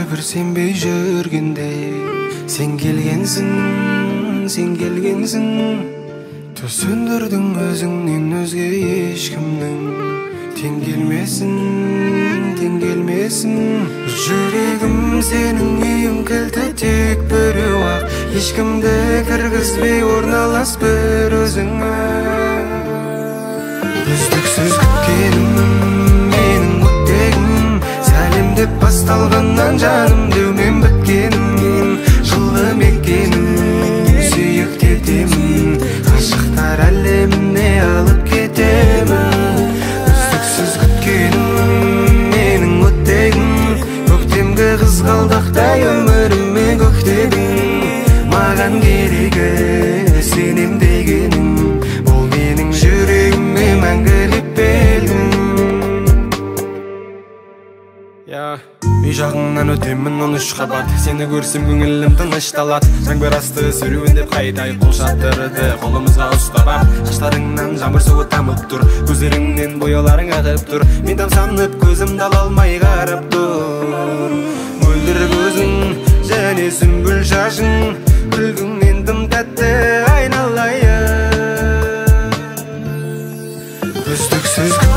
bir senbey жүргенде Sen kelgensin Төз сөндірдің өзіңнен өзге ешкімнің Тең келмесін Жүрегім сенің үйің кілті тек біреу ақ Ешкімді кіргізбей орналас бір өзіңе Үздіксіз күткенім менің өттегім Сәлем деп басталғаннан жаным деумен біткенім Жылы мекенім сүйіп кетемін Ғашықтар әлеміне алып кетемін Үздіксіз күткенім менің өттегім Көктемгі қызғалдақтай өміріме көктедің Маған керегі сенем дегенім Ол менің жүрегіме мәңгілік белгім Үй жағыңнан өтемін 13 қабат Сені көрсем көңілім тынышталады Жаңбыр асты сүруіндеп қайдай қол шаттырды Қолымызға ұстап ап Шаштарыңнан жаңбыр суы тамып тұр Көздеріңнен бояуларың ағып тұр Мен тамсанып көзімді ала алмай қарап тұр Мөлдір көзің және сүмбіл шашың Күлгіңнен тым тәтті айналайын Үздіксіз